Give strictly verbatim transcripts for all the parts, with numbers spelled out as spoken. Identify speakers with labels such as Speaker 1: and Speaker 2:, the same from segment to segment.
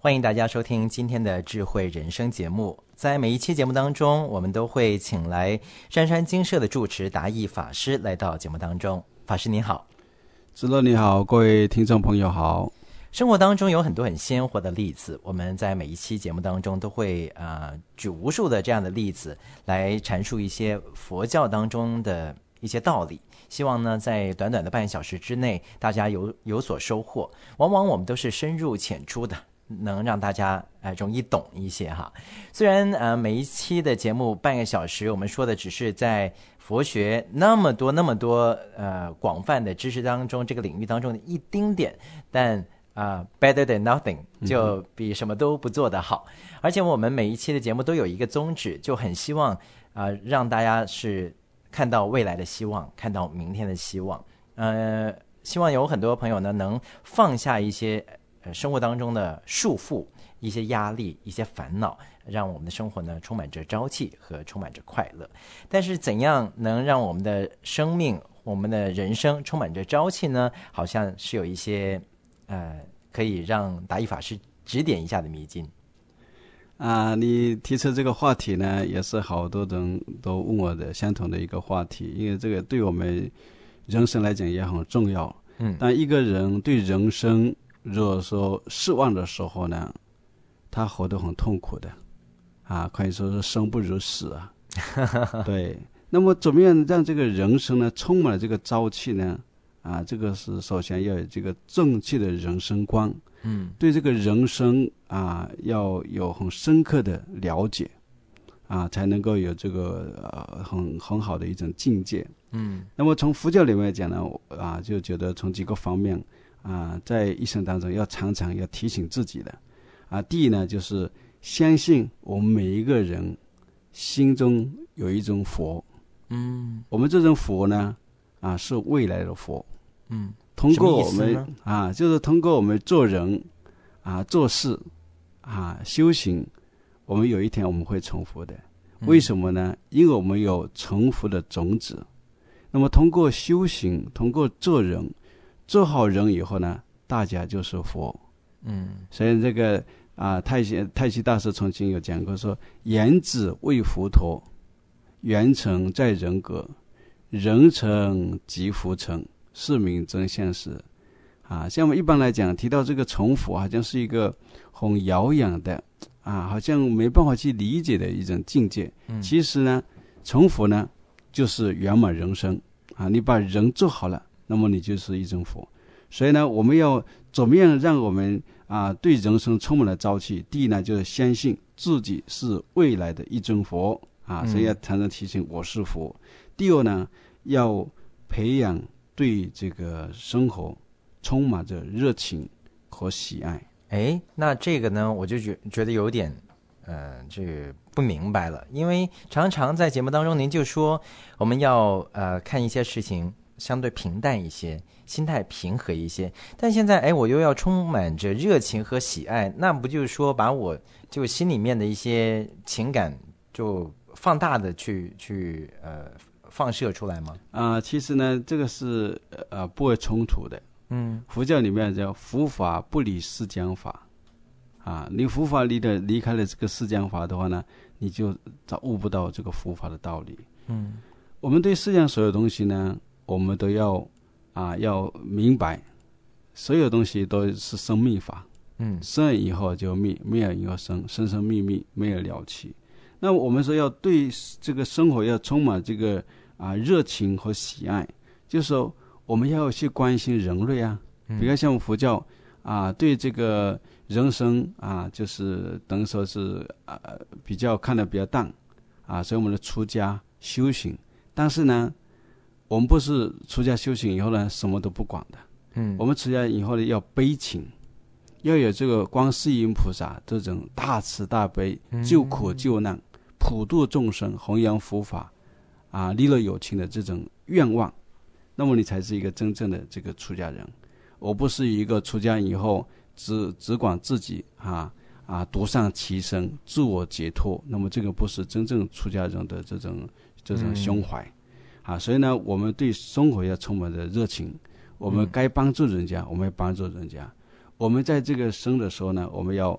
Speaker 1: 欢迎大家收听今天的智慧人生节目。在每一期节目当中，我们都会请来珊珊精舍的住持达义法师来到节目当中。法师您好。
Speaker 2: 知乐你好，各位听众朋友好。
Speaker 1: 生活当中有很多很鲜活的例子，我们在每一期节目当中都会呃举无数的这样的例子来阐述一些佛教当中的一些道理，希望呢在短短的半小时之内大家有有所收获。往往我们都是深入浅出的，能让大家呃容易懂一些哈。虽然呃每一期的节目半个小时，我们说的只是在佛学那么多那么多呃广泛的知识当中，这个领域当中的一丁点，但啊、uh, ，better than nothing 就比什么都不做得好。嗯、而且我们每一期的节目都有一个宗旨，就很希望啊、呃、让大家是看到未来的希望，看到明天的希望。呃，希望有很多朋友呢能放下一些呃生活当中的束缚、一些压力、一些烦恼，让我们的生活呢充满着朝气和充满着快乐。但是怎样能让我们的生命、我们的人生充满着朝气呢？好像是有一些呃可以让达义法师指点一下的迷津。
Speaker 2: 啊，你提出这个话题呢，也是好多人都问我的相同的一个话题，因为这个对我们人生来讲也很重要。嗯，但一个人对人生如果说失望的时候呢，他活得很痛苦的，啊，可以说是生不如死啊。对，那么怎么样让这个人生呢充满了这个朝气呢？啊，这个是首先要有这个正确的人生观。嗯，对这个人生啊要有很深刻的了解，啊，才能够有这个呃很很好的一种境界。嗯，那么从佛教里面讲呢，啊，就觉得从几个方面啊，在一生当中要常常要提醒自己的。啊，第一呢，就是相信我们每一个人心中有一种佛。嗯，我们这种佛呢，啊，是未来的佛。嗯。通过我们啊，就是通过我们做人啊、做事啊、修行，我们有一天我们会成佛的。为什么呢？因为我们有成佛的种子。那么通过修行，通过做人，做好人以后呢，大家就是佛。嗯，所以这个啊，太虚太虚大师曾经有讲过说：“言子为佛陀，缘成在人格，人成即佛成。”是名真相实。啊，像我们一般来讲提到这个成佛，好像是一个很遥远的啊，好像没办法去理解的一种境界。嗯、其实呢，成佛呢就是圆满人生啊。你把人做好了，那么你就是一种佛。所以呢，我们要怎么样让我们啊对人生充满了朝气？第一呢，就是相信自己是未来的一尊佛啊，所以要常常提醒我是佛。嗯、第二呢，要培养对这个生活充满着热情和喜爱。
Speaker 1: 哎，那这个呢，我就觉觉得有点，呃，这个不明白了。因为常常在节目当中，您就说我们要呃看一些事情相对平淡一些，心态平和一些。但现在，哎，我又要充满着热情和喜爱，那不就是说把我就心里面的一些情感就放大的去去呃。放射出来吗？
Speaker 2: 啊、呃，其实呢，这个是呃不会冲突的。嗯，佛教里面叫佛法不离世间法，啊，你佛法离的离开了这个世间法的话呢，你就找悟不到这个佛法的道理。嗯，我们对世间所有东西呢，我们都要啊要明白，所有东西都是生命法。嗯，生了以后就灭，灭了以后生，生生灭灭，没有了期。那我们说要对这个生活要充满这个啊热情和喜爱，就是说我们要去关心人类啊，比如像我们佛教啊，对这个人生啊，就是等于说是啊比较看得比较淡啊，所以我们的出家修行，但是呢，我们不是出家修行以后呢什么都不管的，嗯，我们出家以后呢要悲情。要有这个观世音菩萨这种大慈大悲、救苦救难、普度众生、弘扬佛法啊，利乐有情的这种愿望，那么你才是一个真正的这个出家人。我不是一个出家以后只只管自己啊啊独善其身、自我解脱，那么这个不是真正出家人的这种这种胸怀、嗯、啊。所以呢，我们对生活要充满着热情，我们该帮助人家，我们要帮助人家。我们在这个生的时候呢，我们要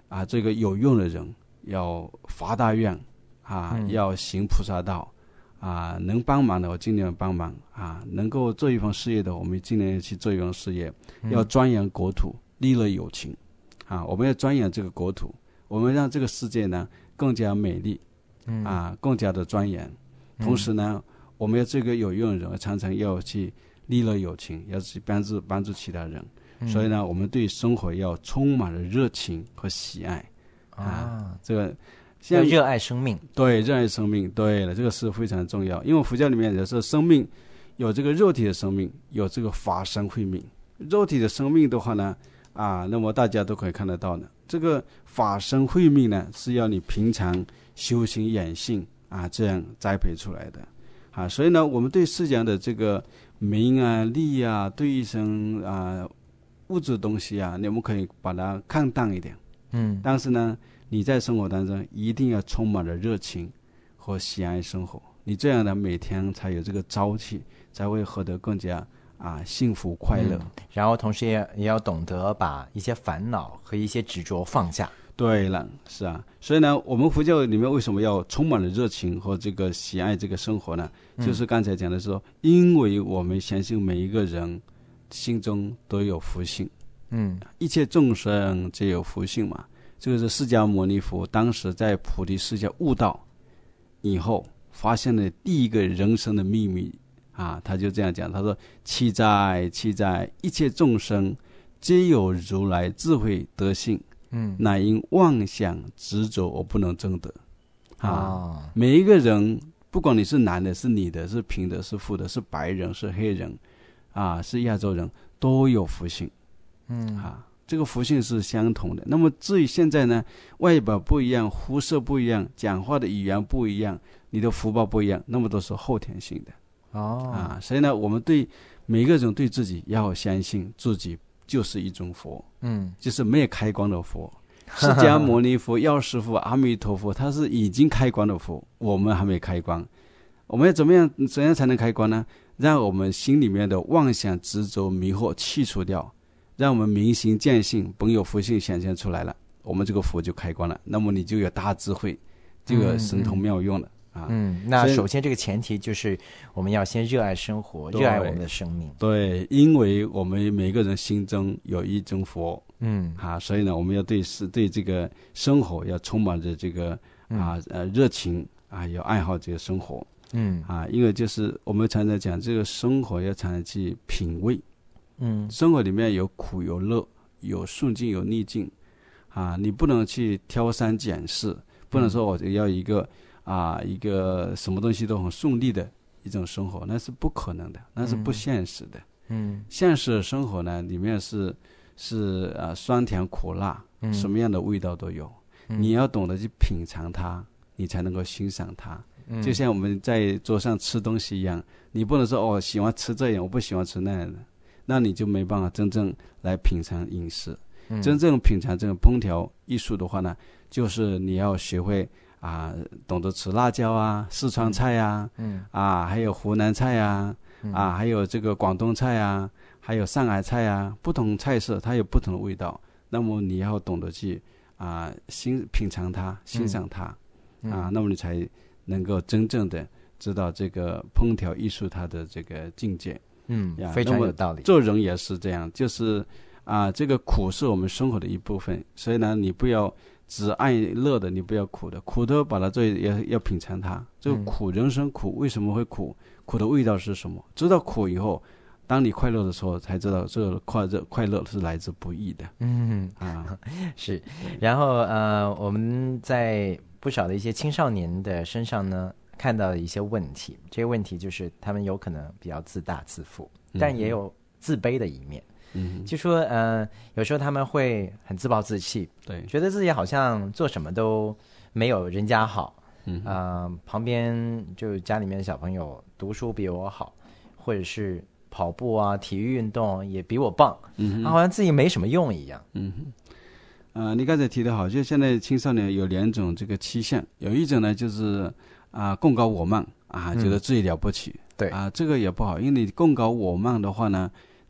Speaker 2: 啊，这个有用的人要发大愿啊，嗯、要行菩萨道啊，能帮忙的我尽量帮忙啊，能够做一番事业的我们尽量去做一番事业，嗯、要钻研国土，利乐有情啊，我们要钻研这个国土，我们让这个世界呢更加美丽，嗯、啊，更加的庄严。同时呢，嗯、我们要这个有用的人常常要去利乐有情，要去帮助帮助其他人。嗯、所以呢，我们对生活要充满了热情和喜爱啊，啊这个。
Speaker 1: 要热爱生命，
Speaker 2: 对，热爱生命，对了，这个是非常重要。因为佛教里面也是生命，有这个肉体的生命，有这个法身慧命。肉体的生命的话呢，啊，那么大家都可以看得到的。这个法身慧命呢，是要你平常修行养性啊，这样栽培出来的啊。所以呢，我们对世间的这个名啊、利啊，对一生啊物质东西啊，我们可以把它看淡一点，嗯，但是呢。你在生活当中一定要充满了热情和喜爱生活，你这样的每天才有这个朝气，才会活得更加啊幸福快乐、嗯、
Speaker 1: 然后同时也也要懂得把一些烦恼和一些执着放下。
Speaker 2: 对了，是啊，所以呢我们佛教里面为什么要充满了热情和这个喜爱这个生活呢、嗯、就是刚才讲的说，因为我们相信每一个人心中都有福性，嗯，一切众生皆有福性嘛。这个是释迦牟尼佛当时在菩提世界悟道以后发现了第一个人生的秘密啊，他就这样讲，他说：其在其在，一切众生皆有如来智慧德性，嗯，乃因妄想执着而不能证得啊。哦、每一个人，不管你是男的、是女的、是贫的、是富的、是白人、是黑人，啊，是亚洲人，都有福性，嗯啊。这个福性是相同的。那么至于现在呢，外表不一样，肤色不一样，讲话的语言不一样，你的福报不一样，那么都是后天性的。哦，啊，所以呢，我们对每个人对自己要相信自己就是一种佛，嗯，就是没有开光的佛。释迦牟尼佛、药师佛、阿弥陀佛，他是已经开光的佛，我们还没开光。我们要怎么样怎样才能开光呢？让我们心里面的妄想执着迷惑去除掉，让我们明心见性，本有福性显现出来了，我们这个佛就开光了，那么你就有大智慧，就有神通妙用了、嗯、啊。
Speaker 1: 嗯，那首先这个前提就是我们要先热爱生活，热爱我们的生命。
Speaker 2: 对，因为我们每个人心中有一尊佛，嗯，啊，所以呢，我们要对是对这个生活要充满着这个啊呃热情啊，要爱好这个生活，嗯啊，因为就是我们常常讲这个生活要常常去品味。嗯，生活里面有苦有乐，有顺境有逆境，啊，你不能去挑三拣四，不能说我要一个啊一个什么东西都很顺利的一种生活，那是不可能的，那是不现实的。嗯，现实的生活呢，里面是是啊酸甜苦辣，嗯、什么样的味道都有，嗯、你要懂得去品尝它，你才能够欣赏它。嗯、就像我们在桌上吃东西一样，你不能说哦喜欢吃这样，我不喜欢吃那样的。那你就没办法真正来品尝饮食、嗯、真正品尝这个烹调艺术的话呢，就是你要学会啊，懂得吃辣椒啊，四川菜啊，嗯，啊，还有湖南菜啊，嗯、啊，还有这个广东菜啊，还有上海菜啊，不同菜色它有不同的味道，那么你要懂得去啊欣品尝它，欣赏它，嗯、啊，那么你才能够真正的知道这个烹调艺术它的这个境界。
Speaker 1: 嗯，非常有道理。
Speaker 2: 做人也是这样，就是啊，这个苦是我们生活的一部分，所以呢，你不要只爱乐的，你不要苦的，苦的把它做要要品尝它。这个苦，嗯、人生苦为什么会苦？苦的味道是什么？知道苦以后，当你快乐的时候，才知道这个快乐快乐是来自不易的。嗯
Speaker 1: 啊，是。然后呃，我们在不少的一些青少年的身上呢，看到的一些问题，这些问题就是他们有可能比较自大自负，但也有自卑的一面。嗯，就说呃，有时候他们会很自暴自弃，对，觉得自己好像做什么都没有人家好。嗯，呃，旁边就家里面的小朋友读书比我好，或者是跑步啊、体育运动也比我棒，嗯，好像自己没什么用一样。
Speaker 2: 嗯哼。呃，你刚才提得好，就现在青少年有两种这个趋向，有一种呢就是啊贡高我慢啊，觉得自己了不起，嗯、对啊，这个也不好，因为你贡高我慢的话呢，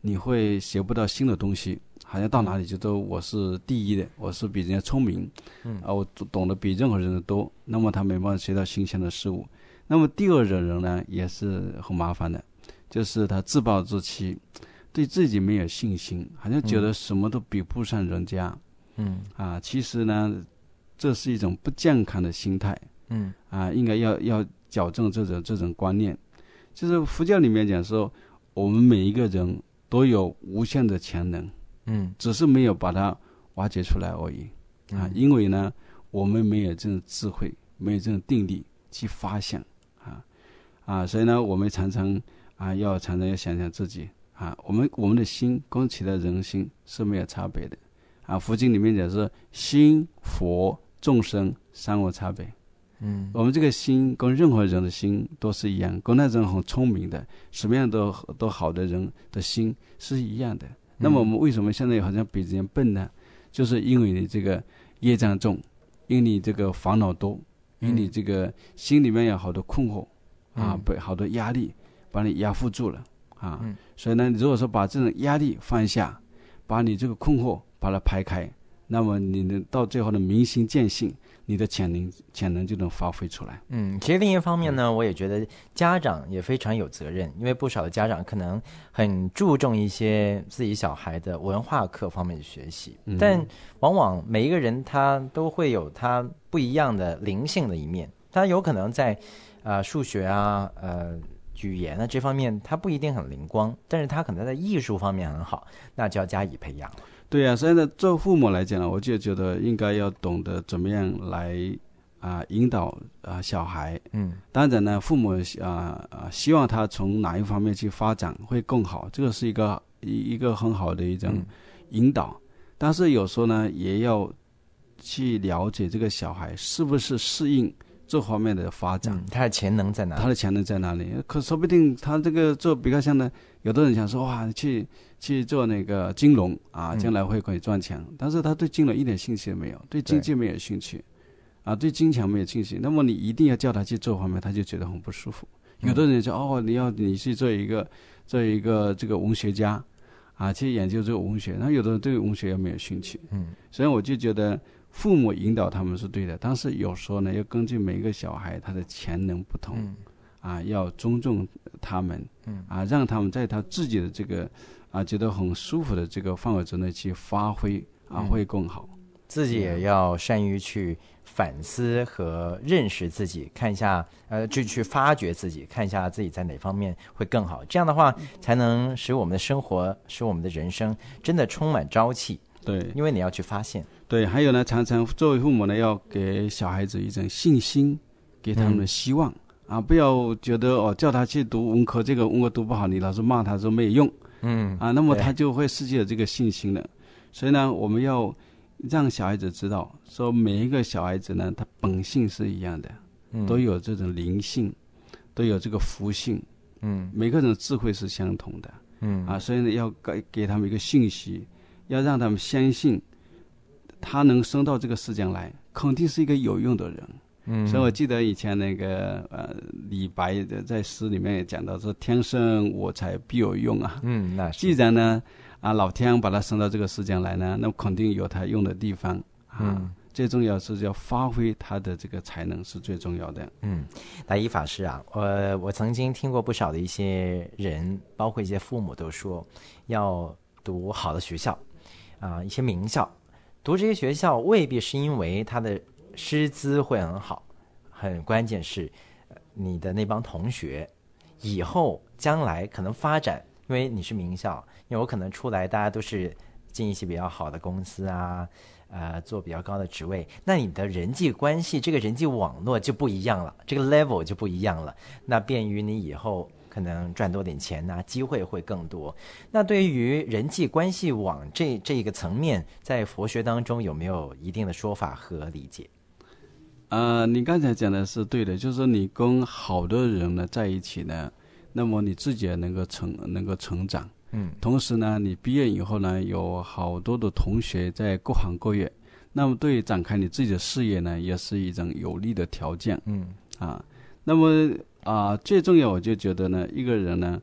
Speaker 2: 你会学不到新的东西，好像到哪里就都我是第一的，我是比人家聪明，嗯啊，我懂得比任何人的多，那么他没办法学到新鲜的事物。那么第二种人呢，也是很麻烦的，就是他自暴自弃，对自己没有信心，好像觉得什么都比不上人家，嗯啊，其实呢，这是一种不健康的心态，嗯啊，应该要要矫正这种这种观念。就是佛教里面讲说，我们每一个人都有无限的潜能，嗯，只是没有把它挖掘出来而已，啊，因为呢，我们没有这种智慧，没有这种定力去发现，啊啊，所以呢，我们常常啊要常常要想想自己啊，我们我们的心跟其他人心是没有差别的，啊，佛经里面讲是心、佛、众生三无差别。嗯，我们这个心跟任何人的心都是一样，跟那种很聪明的什么样都都好的人的心是一样的。那么我们为什么现在好像比人笨呢？就是因为你这个业障重，因为你这个烦恼多，因为你这个心里面有好多困惑啊，被好多压力把你压附住了啊。所以呢，如果说把这种压力放下，把你这个困惑把它排开，那么你能到最后的明心见性，你的潜能潜能就能发挥出来。
Speaker 1: 嗯，其实另一方面呢，我也觉得家长也非常有责任，因为不少的家长可能很注重一些自己小孩的文化课方面的学习，嗯、但往往每一个人他都会有他不一样的灵性的一面，他有可能在呃数学啊呃语言啊这方面他不一定很灵光，但是他可能在艺术方面很好，那就要加以培养了。
Speaker 2: 对啊，所以呢，做父母来讲呢，我就觉得应该要懂得怎么样来啊、呃、引导啊、呃、小孩。嗯，当然呢，父母啊啊、呃、希望他从哪一方面去发展会更好，这个是一个一一个很好的一种引导。嗯、但是有时候呢，也要去了解这个小孩是不是适应这方面的发展，
Speaker 1: 嗯、他的潜能在哪里？
Speaker 2: 他的潜能在哪里？可说不定他这个做比较像呢，有的人想说哇，去去做那个金融啊，将来会可以赚钱，嗯、但是他对金融一点兴趣也没有，对经济没有兴趣，啊，对金钱没有兴趣。那么你一定要叫他去做方面，他就觉得很不舒服。有的人说、嗯、哦，你要你去做一个做一个这个文学家啊，去研究这个文学，那有的人对文学也没有兴趣。嗯，所以我就觉得父母引导他们是对的，但是有时候呢，要根据每一个小孩他的潜能不同，嗯、啊，要尊重他们，嗯、啊，让他们在他自己的这个啊觉得很舒服的这个范围之内去发挥啊，嗯、会更好。
Speaker 1: 自己也要善于去反思和认识自己，看一下呃，就去发掘自己，看一下自己在哪方面会更好。这样的话，才能使我们的生活，使我们的人生真的充满朝气。
Speaker 2: 对，
Speaker 1: 因为你要去发现。
Speaker 2: 对，还有呢，常常作为父母呢，要给小孩子一种信心，给他们的希望、嗯、啊，不要觉得哦，叫他去读文科，这个文科读不好，你老是骂他说没有用，嗯啊，那么他就会失去了这个信心了。所以呢，我们要让小孩子知道，说每一个小孩子呢，他本性是一样的，嗯、都有这种灵性，都有这个福性，嗯，每个人的智慧是相同的，嗯啊，所以呢，要给给他们一个信息。要让他们相信他能生到这个世界来肯定是一个有用的人。嗯，所以我记得以前那个呃李白在诗里面也讲到说天生我材必有用啊。嗯，那是既然呢啊老天把他生到这个世界来呢，那肯定有他用的地方啊。嗯，最重要是要发挥他的这个才能是最重要的。
Speaker 1: 嗯，来一法师啊，我我曾经听过不少的一些人，包括一些父母都说要读好的学校啊、呃，一些名校，读这些学校未必是因为他的师资会很好，很关键是你的那帮同学以后将来可能发展，因为你是名校，因为我可能出来大家都是进一些比较好的公司啊，呃，做比较高的职位，那你的人际关系，这个人际网络就不一样了，这个 level 就不一样了，那便于你以后可能赚多点钱啊，机会会更多。那对于人际关系网这这个层面，在佛学当中有没有一定的说法和理解？
Speaker 2: 呃，你刚才讲的是对的，就是说你跟好的人呢在一起呢，那么你自己也能够成能够成长。嗯，同时呢，你毕业以后呢，有好多的同学在各行各业，那么对展开你自己的事业呢，也是一种有利的条件。嗯，啊，那么啊，最重要我就觉得呢，一个人呢，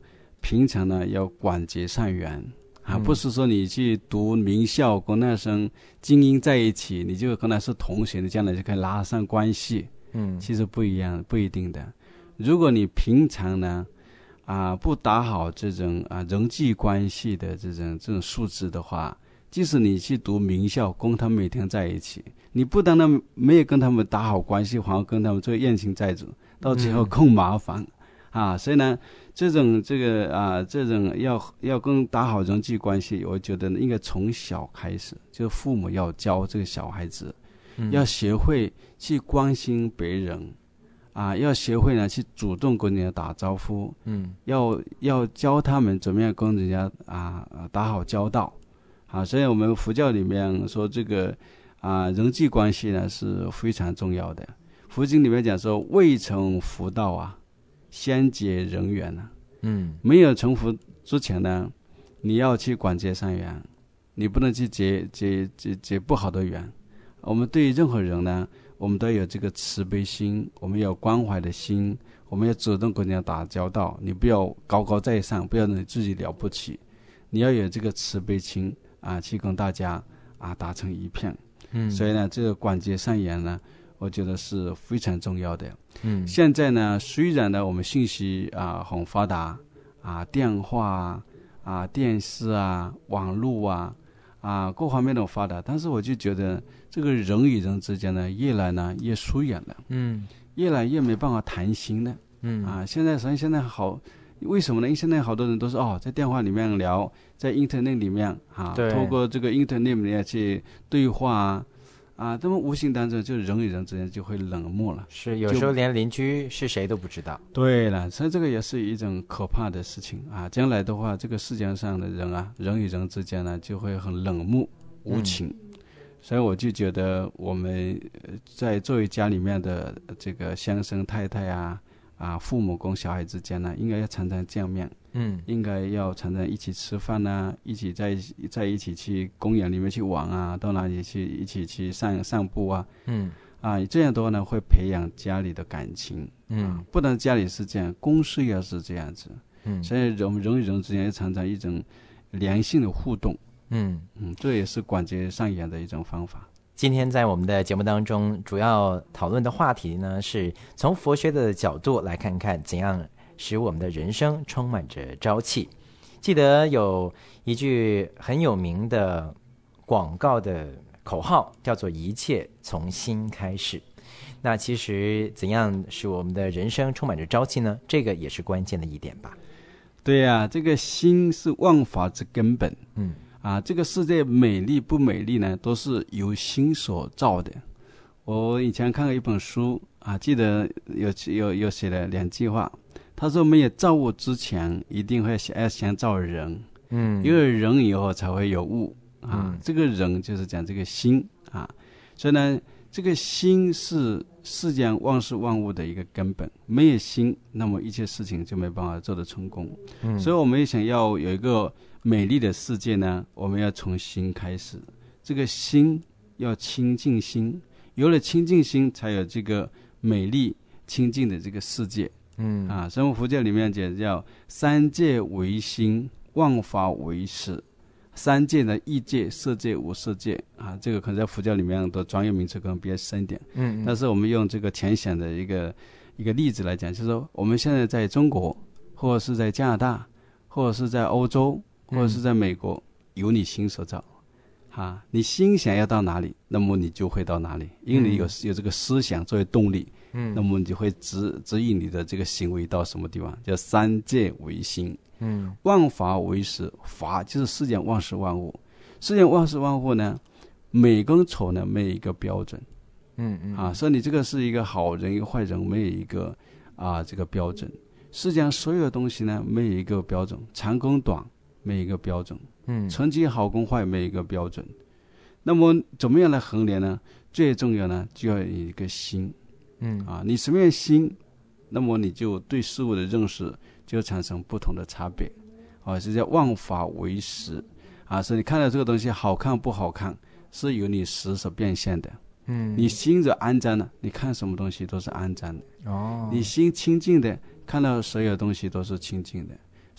Speaker 2: 平常呢要广结善缘啊，不是说你去读名校跟那生精英在一起，你就跟他是同学，你将来就可以拉上关系。
Speaker 1: 嗯，
Speaker 2: 其实不一样，不一定的。如果你平常呢啊不打好这种啊人际关系的这种这种素质的话，即使你去读名校，跟他们每天在一起，你不但呢没有跟他们打好关系，反而跟他们做怨情债主，到最后更麻烦。嗯啊，所以呢，这种这个啊，这种要要跟打好人际关系，我觉得应该从小开始，就父母要教这个小孩子，嗯、要学会去关心别人，啊，要学会呢去主动跟人家打招呼，嗯，要要教他们怎么样跟人家啊打好交道，啊，所以我们佛教里面说这个啊人际关系呢是非常重要的。佛经里面讲说，未成佛道啊，先结人缘啊，嗯，没有成佛之前呢，你要去广结善缘，你不能去结结结结不好的缘。我们对于任何人呢，我们都有这个慈悲心，我们有关怀的心，我们要主动跟人家打交道。你不要高高在上，不要你自己了不起，你要有这个慈悲心啊，去跟大家啊打成一片。嗯，所以呢，这个广结善缘呢，我觉得是非常重要的。嗯，现在呢，虽然呢我们信息啊很发达啊，电话啊、啊电视啊、网络啊啊各方面都发达，但是我就觉得这个人与人之间呢，越来呢越疏远了。嗯，越来越没办法谈心了。嗯啊，现在所以现在好，为什么呢？因为现在好多人都是哦，在电话里面聊，在 Internet 里面啊，透过这个 Internet 里面去对话啊。啊，那么无形当中就人与人之间就会冷漠了，
Speaker 1: 是有时候连邻居是谁都不知道。
Speaker 2: 对了，所以这个也是一种可怕的事情啊！将来的话，这个世界上的人啊，人与人之间呢，就会很冷漠无情。嗯、所以我就觉得我们在作为家里面的这个先生太太啊啊，父母跟小孩之间呢，应该要常常见面。嗯，应该要常常一起吃饭啊，一起在在一起去公园里面去玩啊，到哪里去一起去散散步啊，嗯，啊，这样的话呢，会培养家里的感情，嗯，啊、不但家里是这样，公司也是这样子，嗯，所以人人与人之间要常常一种良性的互动，嗯嗯，这也是广结善缘的一种方法。
Speaker 1: 今天在我们的节目当中，主要讨论的话题呢，是从佛学的角度来看看怎样使我们的人生充满着朝气。记得有一句很有名的广告的口号，叫做一切从心开始。那其实怎样使我们的人生充满着朝气呢？这个也是关键的一点吧。
Speaker 2: 对呀、啊，这个心是万法之根本。嗯，啊，这个世界美丽不美丽呢，都是由心所造的。我以前看过一本书啊，记得有有有写了两句话。他说没有造物之前，一定会要先造人，嗯，因为人以后才会有物啊、嗯。这个人就是讲这个心啊，所以呢，这个心是世间万事万物的一个根本。没有心，那么一切事情就没办法做得成功。嗯，所以我们也想要有一个美丽的世界呢，我们要从心开始。这个心要清净心，有了清净心，才有这个美丽清净的这个世界。嗯啊，所以佛教里面讲叫三界为心，万法为识。三界的异界、色界、无色界啊，这个可能在佛教里面的专业名词可能比较深一点。嗯，但是我们用这个浅显的一个一个例子来讲，就是说我们现在在中国，或者是在加拿大，或者是在欧洲，或者是在美国，由你心所造。啊，你心想要到哪里，那么你就会到哪里，因为你有有这个思想作为动力。嗯，那么你就会指指引你的这个行为到什么地方，叫三界为心，嗯，万法为识。法就是世间万事万物，世间万事万物呢，美跟丑呢没有一个标准，嗯嗯，啊，所以你这个是一个好人一个坏人，没有一个啊这个标准。世间所有的东西呢没有一个标准，长跟短没有一个标准，嗯，成绩好跟坏没有一个标准。那么怎么样来衡量呢？最重要呢就要有一个心。嗯啊，你什么样的心，那么你就对事物的认识就产生不同的差别，啊，是叫万法为识啊，所以你看到这个东西好看不好看，是由你识所变现的。嗯，你心着安沾了，你看什么东西都是安沾的。哦，你心清净的，看到所有东西都是清净的。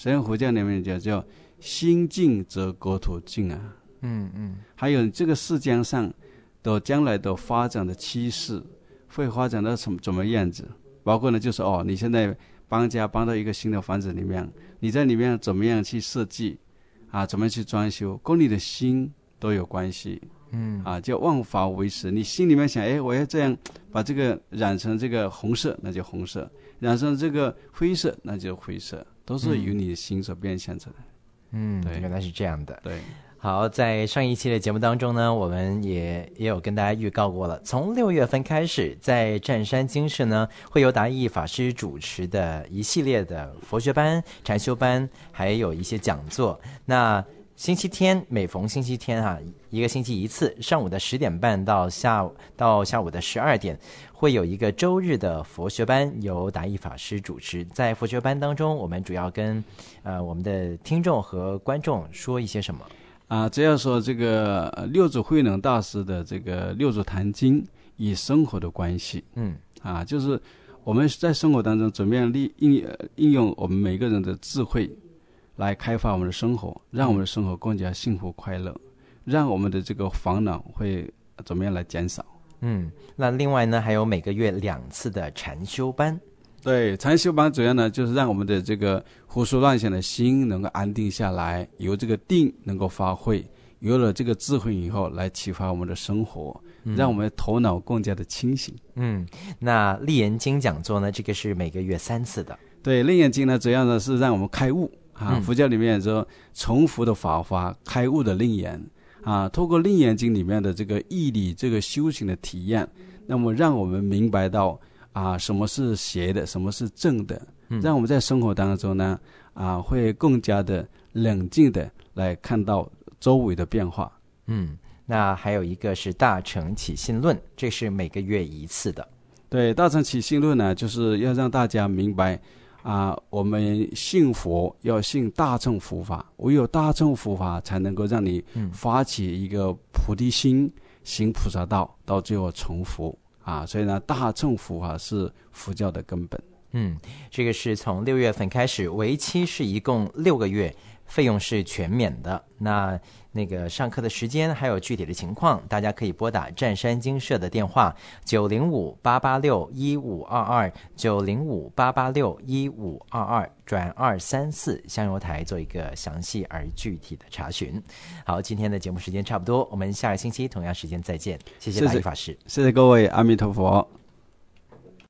Speaker 2: 实际上佛教里面叫叫心净则国土净啊。
Speaker 1: 嗯嗯，
Speaker 2: 还有这个世间上的将来的发展的趋势会发展到什么怎么样子？包括呢，就是哦，你现在搬家搬到一个新的房子里面，你在里面怎么样去设计啊？怎么去装修，跟你的心都有关系。
Speaker 1: 嗯
Speaker 2: 啊，叫万法唯识。你心里面想，哎，我要这样把这个染成这个红色，那就红色；染成这个灰色，那就灰色，都是由你的心所变现出来的。
Speaker 1: 嗯，对，原来是这样的。
Speaker 2: 对。
Speaker 1: 好，在上一期的节目当中呢，我们也也有跟大家预告过了，从六月份开始，在湛山精舍呢，会由达义法师主持的一系列的佛学班、禅修班，还有一些讲座。那星期天，每逢星期天啊，一个星期一次，上午的十点半到下午到下午的十二点，会有一个周日的佛学班，由达义法师主持。在佛学班当中，我们主要跟呃我们的听众和观众说一些什么？
Speaker 2: 啊，只要说这个六祖慧能大师的这个六祖坛经与生活的关系，
Speaker 1: 嗯，
Speaker 2: 啊，就是我们在生活当中怎么样利应应用我们每个人的智慧，来开发我们的生活，让我们的生活更加幸福快乐，让我们的这个烦恼会怎么样来减少。
Speaker 1: 嗯，那另外呢，还有每个月两次的禅修班。
Speaker 2: 对，禅修班主要呢，就是让我们的这个胡思乱想的心能够安定下来，由这个定能够发挥，有了这个智慧以后，来启发我们的生活，嗯、让我们头脑更加的清醒。
Speaker 1: 嗯，那立言经讲座呢，这个是每个月三次的。
Speaker 2: 对，立言经呢，主要呢是让我们开悟啊。佛教里面说从佛的法华开悟的立言啊，透过立言经里面的这个义理、这个修行的体验，那么让我们明白到。啊，什么是邪的，什么是正的，让我们在生活当中呢，啊，会更加的冷静的来看到周围的变化。
Speaker 1: 嗯，那还有一个是大乘起信论，这是每个月一次的。
Speaker 2: 对，大乘起信论呢，就是要让大家明白啊，我们信佛要信大乘佛法，唯有大乘佛法才能够让你发起一个菩提心，行菩萨道，到最后成佛。啊，所以呢，大乘佛法是佛教的根本。
Speaker 1: 嗯，这个是从六月份开始，为期是一共六个月，费用是全免的。那那个上课的时间还有具体的情况，大家可以拨打湛山精舍的电话九零五八八六一五二二九零五八八六一五二二转二三四香油台做一个详细而具体的查询。好，今天的节目时间差不多，我们下个星期同样时间再见。谢谢大义法师，
Speaker 2: 谢谢各位，阿弥陀佛。